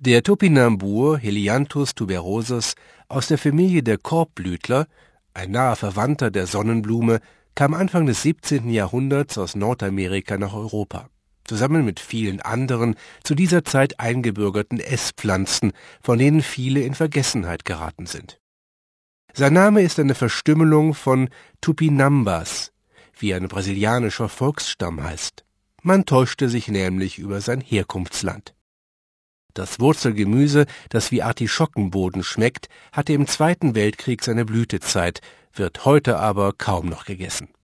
Der Topinambur Helianthus tuberosus aus der Familie der Korbblütler, ein naher Verwandter der Sonnenblume, kam Anfang des 17. Jahrhunderts aus Nordamerika nach Europa, zusammen mit vielen anderen zu dieser Zeit eingebürgerten Esspflanzen, von denen viele in Vergessenheit geraten sind. Sein Name ist eine Verstümmelung von Tupinambas, wie ein brasilianischer Volksstamm heißt. Man täuschte sich nämlich über sein Herkunftsland. Das Wurzelgemüse, das wie Artischockenboden schmeckt, hatte im Zweiten Weltkrieg seine Blütezeit, wird heute aber kaum noch gegessen.